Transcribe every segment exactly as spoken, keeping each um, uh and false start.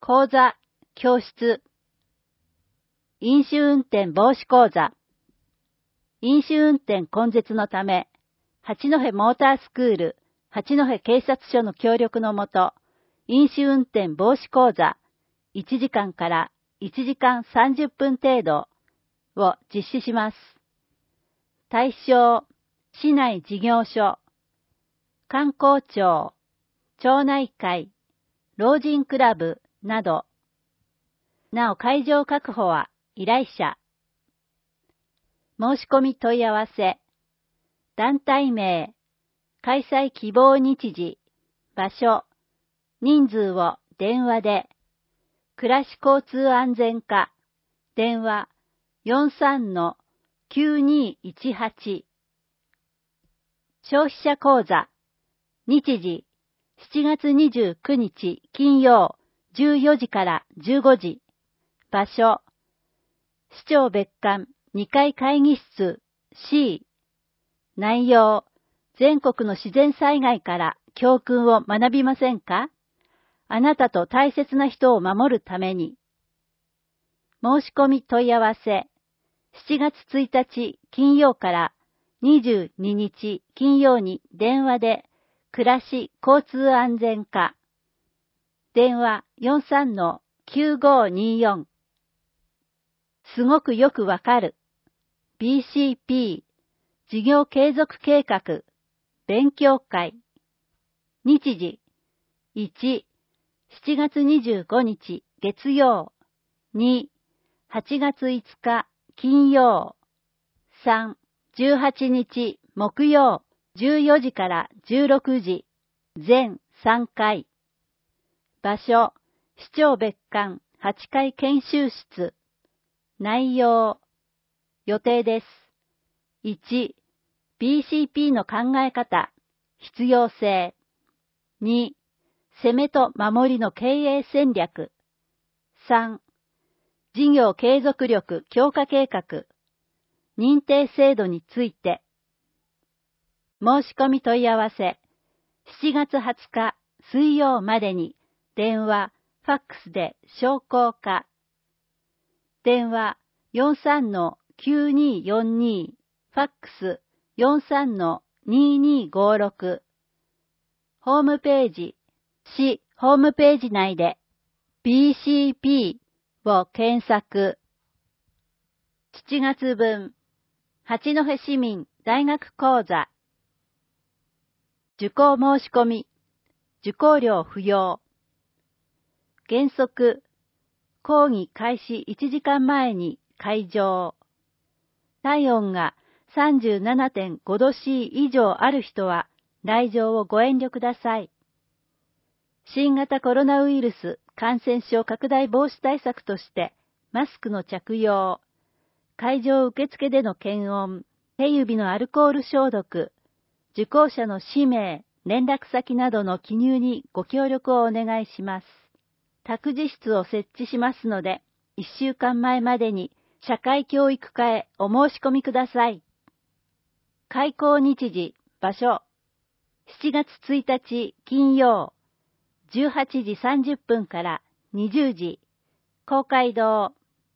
講座、教室。飲酒運転防止講座。飲酒運転根絶のため、八戸モータースクール、八戸警察署の協力のもと、飲酒運転防止講座、いちじかんからいちじかんさんじゅっぷん程度を実施します。対象、市内事業所、観光庁、町内会、老人クラブなど。なお会場確保は依頼者。申し込み問い合わせ。団体名、開催希望日時、場所、人数を電話で。暮らし交通安全課、電話 よんさんのきゅうにいちはち。消費者講座、日時、しちがつにじゅうくにち金曜じゅうよじからじゅうごじ。場所、市長別館にかい会議室 C。内容、全国の自然災害から教訓を学びませんか？あなたと大切な人を守るために。申し込み問い合わせ、しちがつついたち金曜からにじゅうににち金曜に電話で、暮らし交通安全課。電話 よんさんのきゅうごによん。すごくよくわかる。ビーシーピー、事業継続計画、勉強会。日時、いち、しちがつにじゅうごにち月曜。に、はちがついつか金曜。さん、じゅうはちにち木曜。じゅうよじからじゅうろくじ。全さんかい。場所、市長別館はちかい研修室。内容、予定です。いち、ビーシーピー の考え方、必要性。に、攻めと守りの経営戦略。さん、事業継続力強化計画。認定制度について。申し込み問い合わせ、しちがつはつか水曜までに電話、ファックスで商工課。電話 よんさんのきゅうによんに、ファックス よんさんのににごろく。ホームページ、市ホームページ内で ビーシーピー を検索。しちがつぶん、八戸市民大学講座。受講申し込み、受講料不要。原則、講義開始いちじかんまえに会場。体温が さんじゅうななてんごど C 以上ある人は来場をご遠慮ください。新型コロナウイルス感染症拡大防止対策としてマスクの着用、会場受付での検温、手指のアルコール消毒、受講者の氏名、連絡先などの記入にご協力をお願いします。託児室を設置しますので、いっしゅうかんまえまでに社会教育課へお申し込みください。開講日時、場所、しちがつついたち金曜、じゅうはちじさんじゅっぷんからにじゅうじ、公会堂。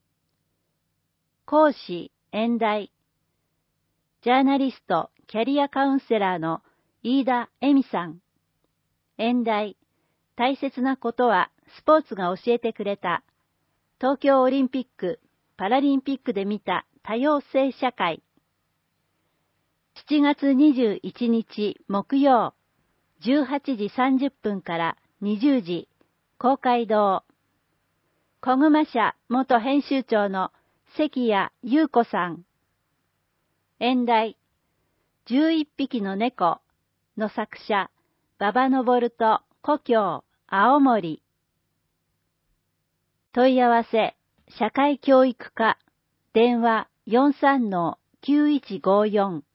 講師、演題。ジャーナリスト、キャリアカウンセラーの飯田恵美さん。演題、大切なことはスポーツが教えてくれた。東京オリンピック・パラリンピックで見た多様性社会。しちがつにじゅういちにち木曜、じゅうはちじさんじゅっぷんからにじゅうじ、公会堂。小熊社元編集長の関谷優子さん。演題、じゅういっぴきの猫の作者、馬場昇と故郷、青森。問い合わせ、社会教育課、電話 よんさんのきゅういちごよん。